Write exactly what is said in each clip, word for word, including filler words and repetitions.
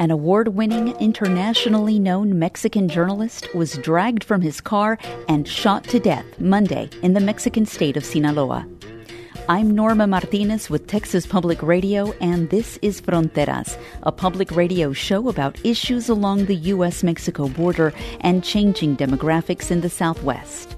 An award-winning, internationally known Mexican journalist was dragged from his car and shot to death Monday in the Mexican state of Sinaloa. I'm Norma Martinez with Texas Public Radio, and this is Fronteras, a public radio show about issues along the U S Mexico border and changing demographics in the Southwest.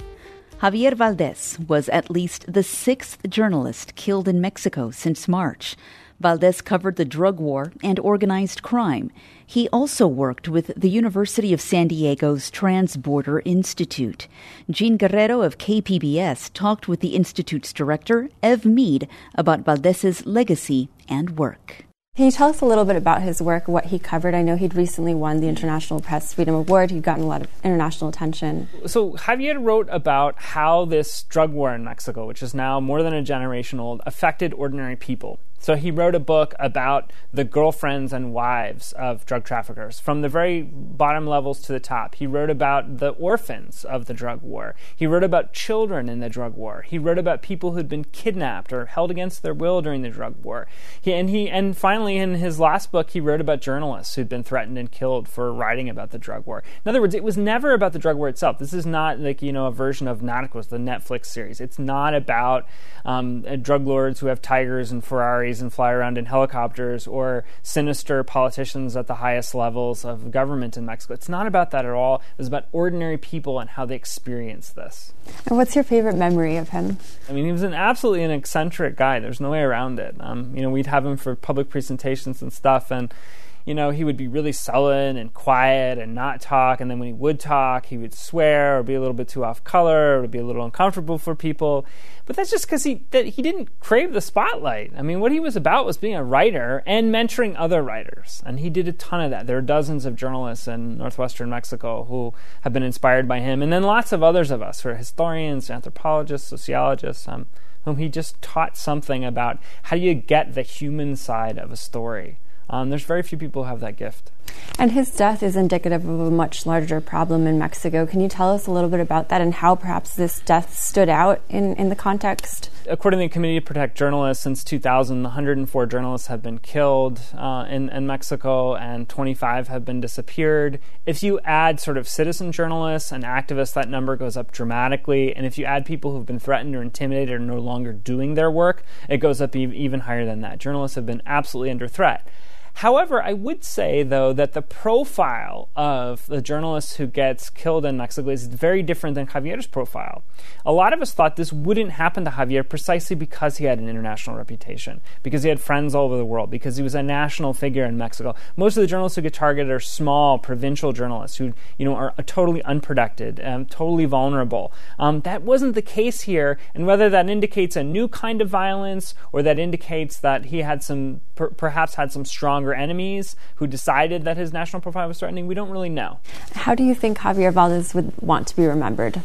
Javier Valdez was at least the sixth journalist killed in Mexico since March. Valdez covered the drug war and organized crime. He also worked with the University of San Diego's Transborder Institute. Jean Guerrero of K P B S talked with the institute's director, Ev Mead, about Valdez's legacy and work. Can you tell us a little bit about his work, what he covered? I know he'd recently won the International Press Freedom Award. He'd gotten a lot of international attention. So Javier wrote about how this drug war in Mexico, which is now more than a generation old, affected ordinary people. So he wrote a book about the girlfriends and wives of drug traffickers, from the very bottom levels to the top. He wrote about the orphans of the drug war. He wrote about children in the drug war. He wrote about people who'd been kidnapped or held against their will during the drug war. He, and he, and finally, in his last book, he wrote about journalists who'd been threatened and killed for writing about the drug war. In other words, it was never about the drug war itself. This is not like, you know, a version of Narcos, the Netflix series. It's not about um, drug lords who have tigers and Ferraris and fly around in helicopters, or sinister politicians at the highest levels of government in Mexico. It's not about that at all. It was about ordinary people and how they experience this. And what's your favorite memory of him? I mean, he was an absolutely an eccentric guy. There's no way around it. Um, you know, we'd have him for public presentations and stuff, and you know, he would be really sullen and quiet and not talk, and then when he would talk, he would swear or be a little bit too off color, or it would be a little uncomfortable for people. But that's just because he that he didn't crave the spotlight. I mean, what he was about was being a writer and mentoring other writers, and he did a ton of that. There are dozens of journalists in northwestern Mexico who have been inspired by him, and then lots of others of us, who are historians, anthropologists, sociologists, um, whom he just taught something about how do you get the human side of a story. Um, there's very few people who have that gift. And his death is indicative of a much larger problem in Mexico. Can you tell us a little bit about that and how perhaps this death stood out in, in the context? According to the Committee to Protect Journalists, since two thousand, one hundred four journalists have been killed uh, in, in Mexico, and twenty-five have been disappeared. If you add sort of citizen journalists and activists, that number goes up dramatically. And if you add people who've been threatened or intimidated or no longer doing their work, it goes up e- even higher than that. Journalists have been absolutely under threat. However, I would say, though, that the profile of the journalist who gets killed in Mexico is very different than Javier's profile. A lot of us thought this wouldn't happen to Javier precisely because he had an international reputation, because he had friends all over the world, because he was a national figure in Mexico. Most of the journalists who get targeted are small, provincial journalists who, you know, are totally unprotected, um, totally vulnerable. Um, that wasn't the case here, and whether that indicates a new kind of violence or that indicates that he had some, per- perhaps had some stronger enemies who decided that his national profile was threatening, we don't really know. How do you think Javier Valdez would want to be remembered?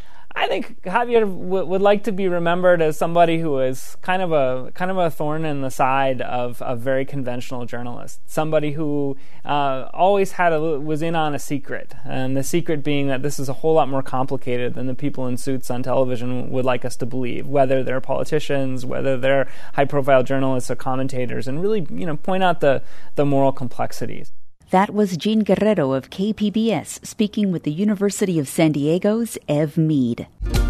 I think Javier w- would like to be remembered as somebody who is kind of a kind of a thorn in the side of a very conventional journalist. Somebody who uh, always had a was in on a secret, and the secret being that this is a whole lot more complicated than the people in suits on television would like us to believe. Whether they're politicians, whether they're high-profile journalists or commentators, and really, you know, point out the the moral complexities. That was Jean Guerrero of K P B S speaking with the University of San Diego's Ev Mead.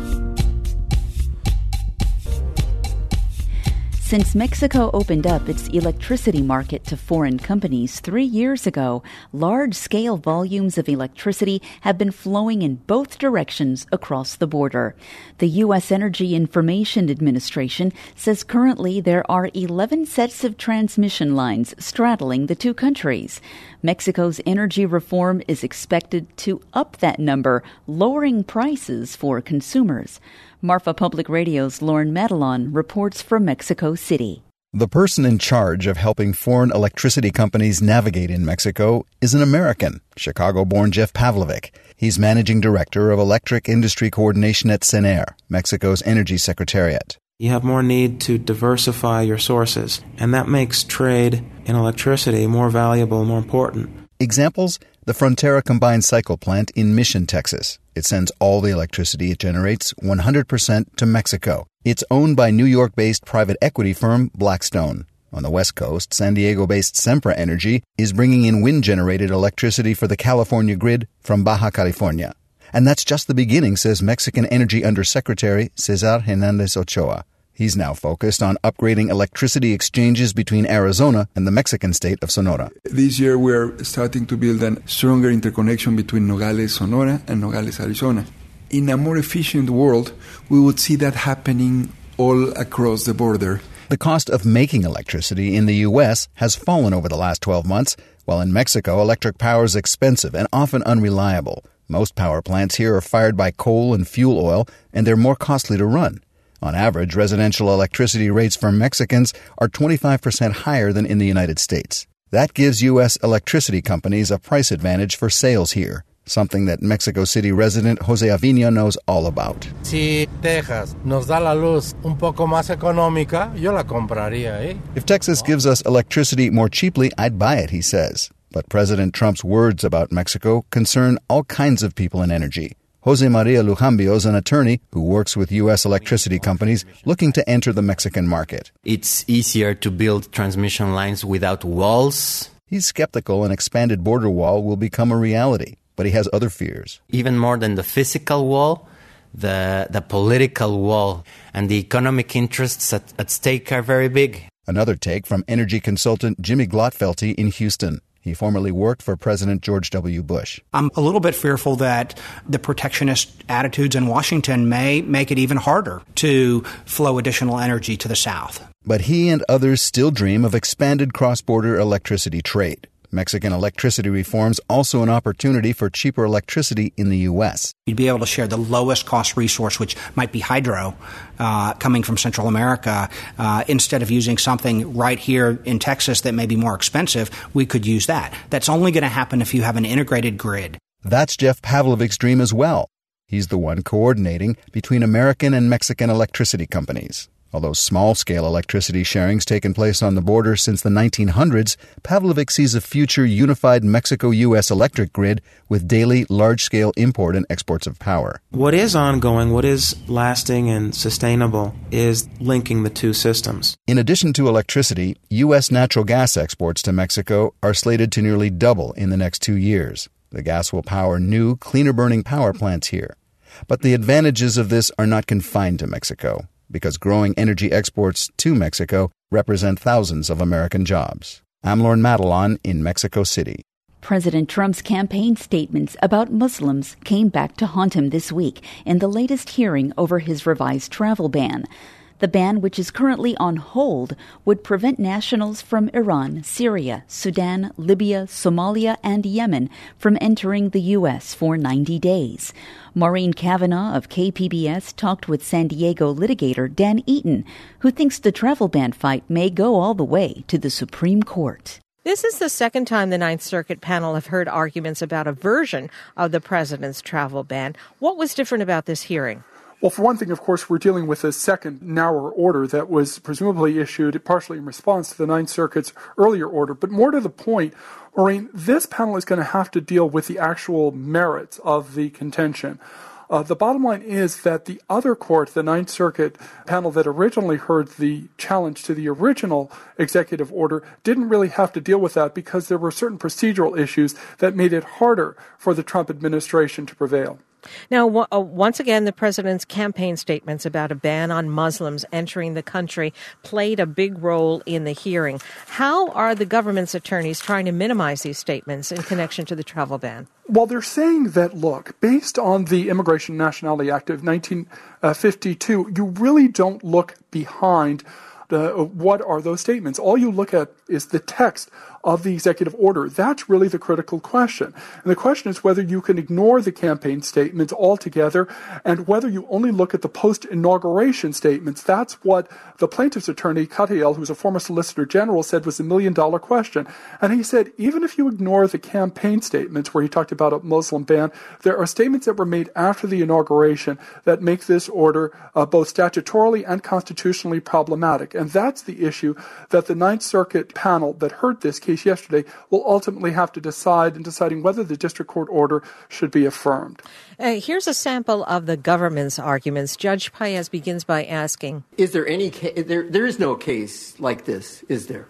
Since Mexico opened up its electricity market to foreign companies three years ago, large-scale volumes of electricity have been flowing in both directions across the border. The U S Energy Information Administration says currently there are eleven sets of transmission lines straddling the two countries. Mexico's energy reform is expected to up that number, lowering prices for consumers. Marfa Public Radio's Lauren Madelon reports from Mexico City. The person in charge of helping foreign electricity companies navigate in Mexico is an American, Chicago-born Jeff Pavlovic. He's managing director of electric industry coordination at CENER, Mexico's energy secretariat. You have more need to diversify your sources, and that makes trade in electricity more valuable, more important. Examples? The Frontera combined cycle plant in Mission, Texas. It sends all the electricity it generates one hundred percent to Mexico. It's owned by New York-based private equity firm Blackstone. On the West Coast, San Diego-based Sempra Energy is bringing in wind-generated electricity for the California grid from Baja California. And that's just the beginning, says Mexican Energy Undersecretary Cesar Hernandez Ochoa. He's now focused on upgrading electricity exchanges between Arizona and the Mexican state of Sonora. This year we're starting to build a stronger interconnection between Nogales, Sonora and Nogales, Arizona. In a more efficient world, we would see that happening all across the border. The cost of making electricity in the U S has fallen over the last twelve months, while in Mexico, electric power is expensive and often unreliable. Most power plants here are fired by coal and fuel oil, and they're more costly to run. On average, residential electricity rates for Mexicans are twenty-five percent higher than in the United States. That gives U S electricity companies a price advantage for sales here, something that Mexico City resident Jose Avina knows all about. Si Texas nos da la luz un poco más económica, yo la compraría, eh? If Texas gives us electricity more cheaply, I'd buy it, he says. But President Trump's words about Mexico concern all kinds of people in energy. Jose Maria Lujambio is an attorney who works with U S electricity companies looking to enter the Mexican market. It's easier to build transmission lines without walls. He's skeptical an expanded border wall will become a reality, but he has other fears. Even more than the physical wall, the the political wall and the economic interests at, at stake are very big. Another take from energy consultant Jimmy Glotfelty in Houston. He formerly worked for President George W. Bush. I'm a little bit fearful that the protectionist attitudes in Washington may make it even harder to flow additional energy to the South. But he and others still dream of expanded cross-border electricity trade. Mexican electricity reforms also an opportunity for cheaper electricity in the U S. You'd be able to share the lowest cost resource, which might be hydro, uh, coming from Central America. Uh, instead of using something right here in Texas that may be more expensive, we could use that. That's only going to happen if you have an integrated grid. That's Jeff Pavlovic's dream as well. He's the one coordinating between American and Mexican electricity companies. Although small-scale electricity sharing's taken place on the border since the nineteen hundreds, Pavlovic sees a future unified Mexico-U S electric grid with daily large-scale import and exports of power. What is ongoing, what is lasting and sustainable, is linking the two systems. In addition to electricity, U S natural gas exports to Mexico are slated to nearly double in the next two years. The gas will power new, cleaner-burning power plants here. But the advantages of this are not confined to Mexico, because growing energy exports to Mexico represent thousands of American jobs. I'm Lorne Madelon in Mexico City. President Trump's campaign statements about Muslims came back to haunt him this week in the latest hearing over his revised travel ban. The ban, which is currently on hold, would prevent nationals from Iran, Syria, Sudan, Libya, Somalia, and Yemen from entering the U S for ninety days. Maureen Cavanaugh of K P B S talked with San Diego litigator Dan Eaton, who thinks the travel ban fight may go all the way to the Supreme Court. This is the second time the Ninth Circuit panel have heard arguments about a version of the president's travel ban. What was different about this hearing? Well, for one thing, of course, we're dealing with a second, narrower order that was presumably issued partially in response to the Ninth Circuit's earlier order. But more to the point, Maureen, this panel is going to have to deal with the actual merits of the contention. Uh, the bottom line is that the other court, the Ninth Circuit panel that originally heard the challenge to the original executive order, didn't really have to deal with that because there were certain procedural issues that made it harder for the Trump administration to prevail. Now, w- uh, once again, the president's campaign statements about a ban on Muslims entering the country played a big role in the hearing. How are the government's attorneys trying to minimize these statements in connection to the travel ban? Well, they're saying that, look, based on the Immigration and Nationality Act of nineteen fifty-two, you really don't look behind uh, what are those statements. All you look at is the text of the executive order. That's really the critical question. And the question is whether you can ignore the campaign statements altogether and whether you only look at the post-inauguration statements. That's what the plaintiff's attorney, Katyal, who's a former Solicitor General, said was the million-dollar question. And he said, even if you ignore the campaign statements where he talked about a Muslim ban, there are statements that were made after the inauguration that make this order uh, both statutorily and constitutionally problematic. And that's the issue that the Ninth Circuit panel that heard this case yesterday will ultimately have to decide in deciding whether the district court order should be affirmed. Uh, here's a sample of the government's arguments. Judge Paez begins by asking, Is there any ca- there? There is no case like this, is there?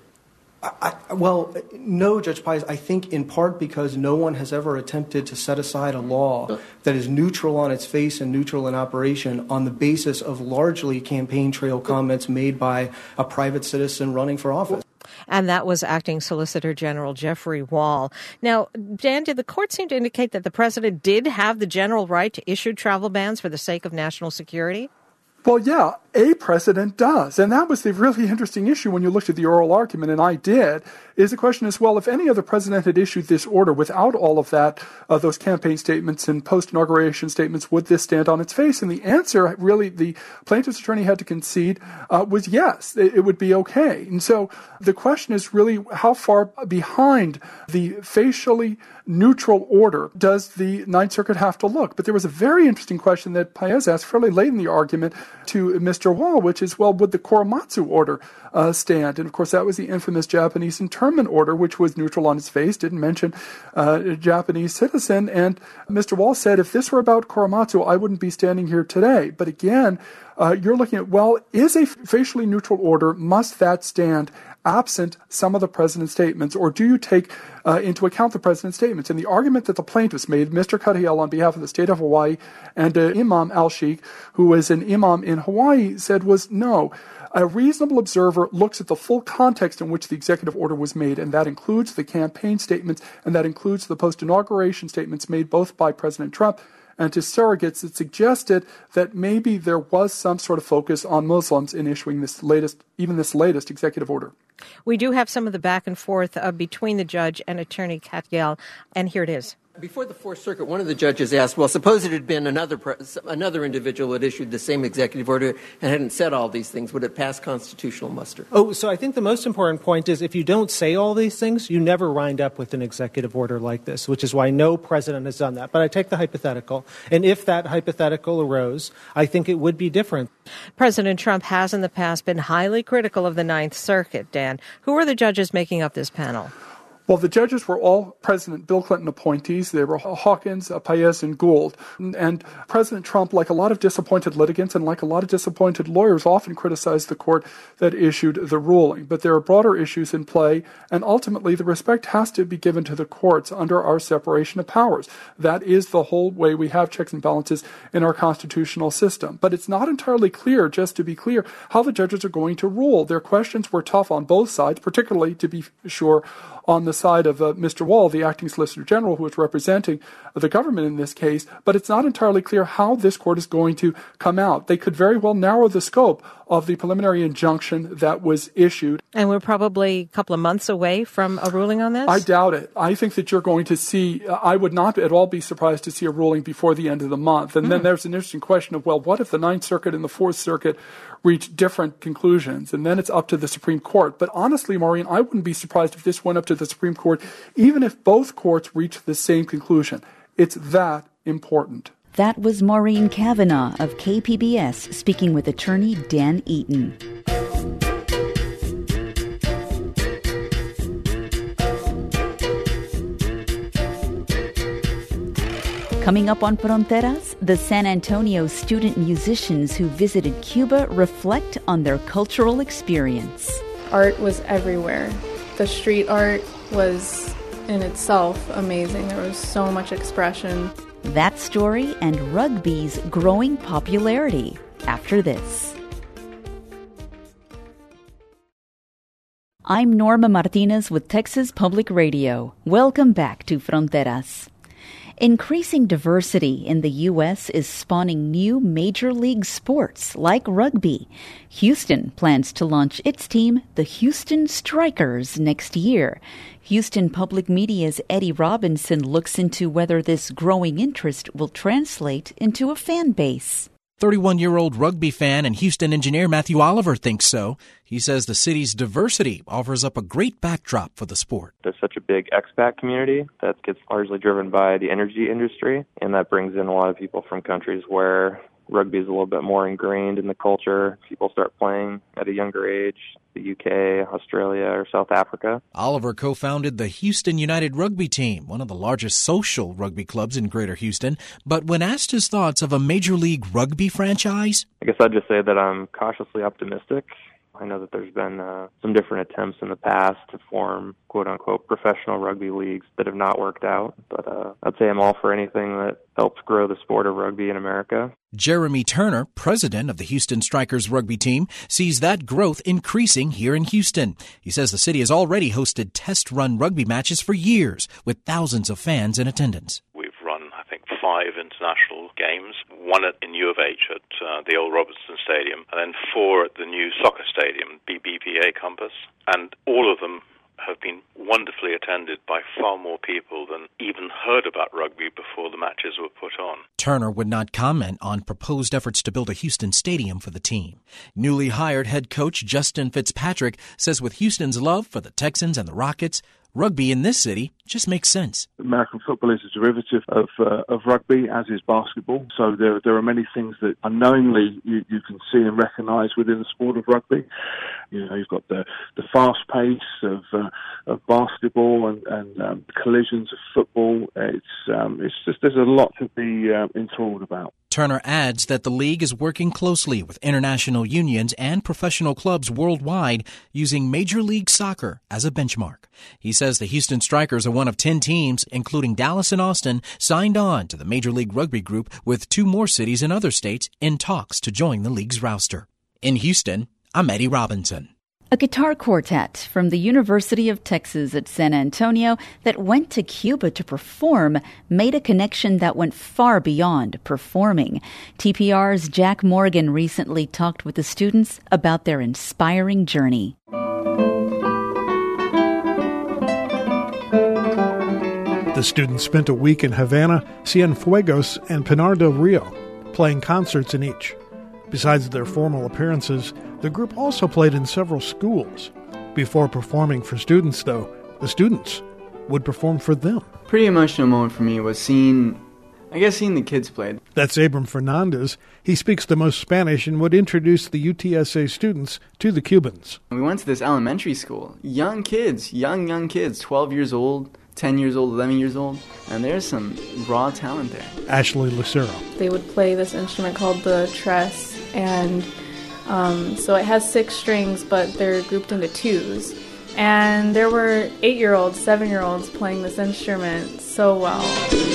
I, well, no, Judge Paez. I think in part because no one has ever attempted to set aside a law that is neutral on its face and neutral in operation on the basis of largely campaign trail comments made by a private citizen running for office. And that was Acting Solicitor General Jeffrey Wall. Now, Dan, did the court seem to indicate that the president did have the general right to issue travel bans for the sake of national security? Well, yeah, a president does. And that was the really interesting issue when you looked at the oral argument, and I did, is the question is, well, if any other president had issued this order without all of that, uh, those campaign statements and post-inauguration statements, would this stand on its face? And the answer, really, the plaintiff's attorney had to concede, uh, was yes, it, it would be okay. And so the question is really how far behind the facially neutral order does the Ninth Circuit have to look? But there was a very interesting question that Paez asked fairly late in the argument to Mister Wall, which is, well, would the Korematsu order uh, stand? And, of course, that was the infamous Japanese internment order, which was neutral on its face, didn't mention uh, a Japanese citizen. And Mister Wall said, if this were about Korematsu, I wouldn't be standing here today. But again, uh, you're looking at, well, is a facially neutral order, must that stand absent some of the president's statements, or do you take uh, into account the president's statements? And the argument that the plaintiffs made, Mister Katyal on behalf of the state of Hawaii and uh, Imam Al-Sheikh, who was an imam in Hawaii, said was no. A reasonable observer looks at the full context in which the executive order was made, and that includes the campaign statements, and that includes the post-inauguration statements made both by President Trump and to surrogates that suggested that maybe there was some sort of focus on Muslims in issuing this latest, even this latest executive order. We do have some of the back and forth uh, between the judge and Attorney Katyal, and here it is. Before the Fourth Circuit, one of the judges asked, well, suppose it had been another pre- another individual that issued the same executive order and hadn't said all these things. Would it pass constitutional muster? Oh, so I think the most important point is if you don't say all these things, you never wind up with an executive order like this, which is why no president has done that. But I take the hypothetical, and if that hypothetical arose, I think it would be different. President Trump has in the past been highly critical of the Ninth Circuit. Dan, who are the judges making up this panel? Well, the judges were all President Bill Clinton appointees. They were Hawkins, Paez, and Gould. And President Trump, like a lot of disappointed litigants and like a lot of disappointed lawyers, often criticized the court that issued the ruling. But there are broader issues in play, and ultimately the respect has to be given to the courts under our separation of powers. That is the whole way we have checks and balances in our constitutional system. But it's not entirely clear, just to be clear, how the judges are going to rule. Their questions were tough on both sides, particularly, to be sure, on the side of uh, Mister Wall, the acting Solicitor General, who is representing the government in this case, but it's not entirely clear how this court is going to come out. They could very well narrow the scope of the preliminary injunction that was issued. And we're probably a couple of months away from a ruling on this? I doubt it. I think that you're going to see, uh, I would not at all be surprised to see a ruling before the end of the month. And mm. then there's an interesting question of, well, what if the Ninth Circuit and the Fourth Circuit reach different conclusions? And then it's up to the Supreme Court. But honestly, Maureen, I wouldn't be surprised if this went up to the Supreme Court, even if both courts reached the same conclusion. It's that important. That was Maureen Cavanaugh of K P B S speaking with attorney Dan Eaton. Coming up on Fronteras, the San Antonio student musicians who visited Cuba reflect on their cultural experience. Art was everywhere. The street art was in itself amazing. There was so much expression. That story and rugby's growing popularity after this. I'm Norma Martinez with Texas Public Radio. Welcome back to Fronteras. Increasing diversity in the U S is spawning new major league sports like rugby. Houston plans to launch its team, the Houston Strikers, next year. Houston Public Media's Eddie Robinson looks into whether this growing interest will translate into a fan base. thirty-one-year-old rugby fan and Houston engineer Matthew Oliver thinks so. He says the city's diversity offers up a great backdrop for the sport. There's such a big expat community that gets largely driven by the energy industry, and that brings in a lot of people from countries where rugby is a little bit more ingrained in the culture. People start playing at a younger age, the U K, Australia, or South Africa. Oliver co-founded the Houston United Rugby Team, one of the largest social rugby clubs in Greater Houston. But when asked his thoughts of a Major League Rugby franchise, I guess I'd just say that I'm cautiously optimistic. I know that there's been uh, some different attempts in the past to form quote-unquote professional rugby leagues that have not worked out, but uh, I'd say I'm all for anything that helps grow the sport of rugby in America. Jeremy Turner, president of the Houston Strikers rugby team, sees that growth increasing here in Houston. He says the city has already hosted test-run rugby matches for years, with thousands of fans in attendance. Five international games, one at, in U of H at uh, the old Robertson Stadium, and then four at the new soccer stadium, B B P A Campus, and all of them have been wonderfully attended by far more people than even heard about rugby before the matches were put on. Turner would not comment on proposed efforts to build a Houston stadium for the team. Newly hired head coach Justin Fitzpatrick says with Houston's love for the Texans and the Rockets, rugby in this city just makes sense. American football is a derivative of uh, of rugby, as is basketball. So there there are many things that unknowingly you, you can see and recognise within the sport of rugby. You know, you've got the, the fast pace of uh, of basketball and, and um, collisions of football. It's um, it's just there's a lot to be uh, enthralled about. Turner adds that the league is working closely with international unions and professional clubs worldwide using Major League Soccer as a benchmark. He says the Houston Strikers are one of ten teams, including Dallas and Austin, signed on to the Major League Rugby group, with two more cities in other states in talks to join the league's roster. In Houston, I'm Eddie Robinson. A guitar quartet from the University of Texas at San Antonio that went to Cuba to perform made a connection that went far beyond performing. T P R's Jack Morgan recently talked with the students about their inspiring journey. The students spent a week in Havana, Cienfuegos, and Pinar del Rio, playing concerts in each. Besides their formal appearances, the group also played in several schools. Before performing for students, though, the students would perform for them. Pretty emotional moment for me was seeing, I guess, seeing the kids play. That's Abram Fernandez. He speaks the most Spanish and would introduce the U T S A students to the Cubans. We went to this elementary school. Young kids, young, young kids, twelve years old, ten years old, eleven years old, and there's some raw talent there. Ashley Lucero. They would play this instrument called the tress, and um, so it has six strings, but they're grouped into twos. And there were eight-year-olds, seven-year-olds playing this instrument so well.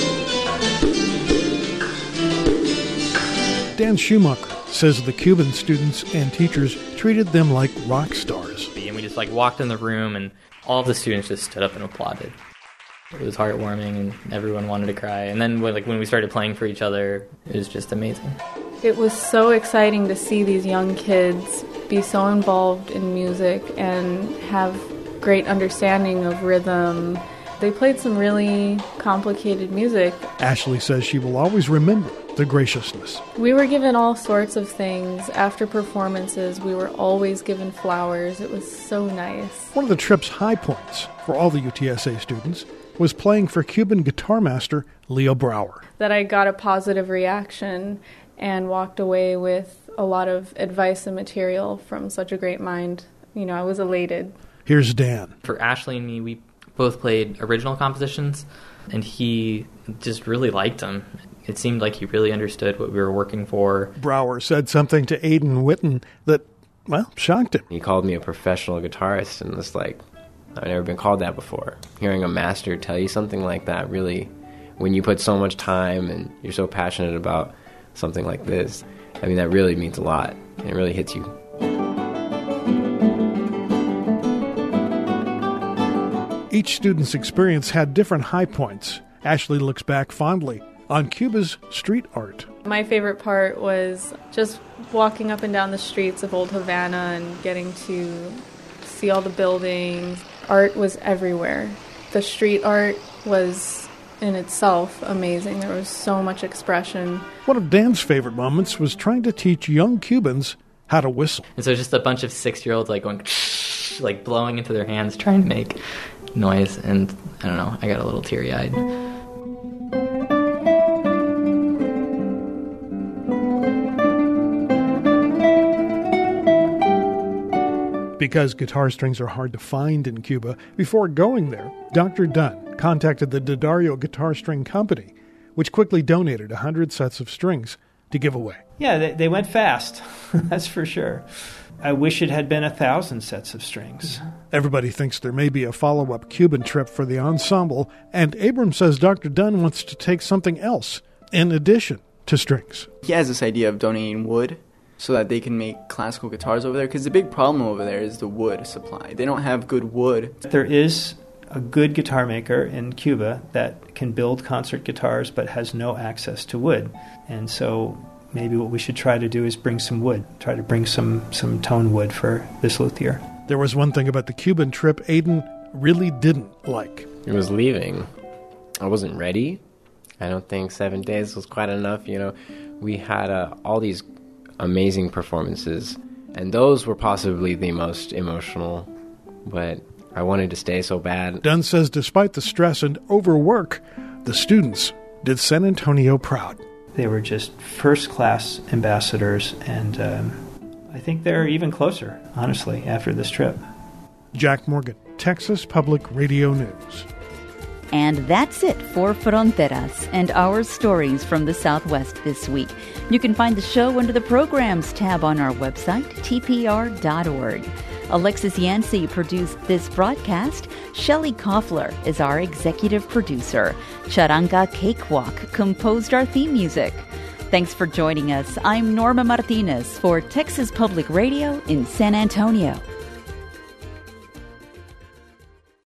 Dan Schumacher says the Cuban students and teachers treated them like rock stars. And we just like walked in the room, and all the students just stood up and applauded. It was heartwarming, and everyone wanted to cry. And then when, like, when we started playing for each other, it was just amazing. It was so exciting to see these young kids be so involved in music and have great understanding of rhythm. They played some really complicated music. Ashley says she will always remember the graciousness. We were given all sorts of things. After performances, we were always given flowers. It was so nice. One of the trip's high points for all the U T S A students was playing for Cuban guitar master Leo Brower. That I got a positive reaction and walked away with a lot of advice and material from such a great mind. You know, I was elated. Here's Dan. For Ashley and me, we both played original compositions, and he just really liked them. It seemed like he really understood what we were working for. Brower said something to Aidan Witten that, well, shocked him. He called me a professional guitarist, and it's like, I've never been called that before. Hearing a master tell you something like that, really, when you put so much time and you're so passionate about something like this, I mean, that really means a lot, and it really hits you. Each student's experience had different high points. Ashley looks back fondly on Cuba's street art. My favorite part was just walking up and down the streets of Old Havana and getting to see all the buildings. Art was everywhere. The street art was in itself amazing. There was so much expression. One of Dan's favorite moments was trying to teach young Cubans how to whistle. And so just a bunch of six-year-olds like going, like blowing into their hands, trying to make noise, and I don't know, I got a little teary-eyed. Because guitar strings are hard to find in Cuba, before going there, Doctor Dunn contacted the D'Addario Guitar String Company, which quickly donated one hundred sets of strings to give away. Yeah, they, they went fast, that's for sure. I wish it had been a thousand sets of strings. Everybody thinks there may be a follow-up Cuban trip for the ensemble, and Abram says Doctor Dunn wants to take something else in addition to strings. He has this idea of donating wood so that they can make classical guitars over there, because the big problem over there is the wood supply. They don't have good wood. There is a good guitar maker in Cuba that can build concert guitars but has no access to wood. And so maybe what we should try to do is bring some wood, try to bring some, some tone wood for this luthier. There was one thing about the Cuban trip Aidan really didn't like. It was leaving. I wasn't ready. I don't think seven days was quite enough. You know, we had uh, all these amazing performances, and those were possibly the most emotional, but I wanted to stay so bad. Dunn says despite the stress and overwork, the students did San Antonio proud. They were just first-class ambassadors, and um, I think they're even closer, honestly, after this trip. Jack Morgan, Texas Public Radio News. And that's it for Fronteras and our stories from the Southwest this week. You can find the show under the Programs tab on our website, T P R dot org. Alexis Yancey produced this broadcast. Shelley Koffler is our executive producer. Charanga Cakewalk composed our theme music. Thanks for joining us. I'm Norma Martinez for Texas Public Radio in San Antonio.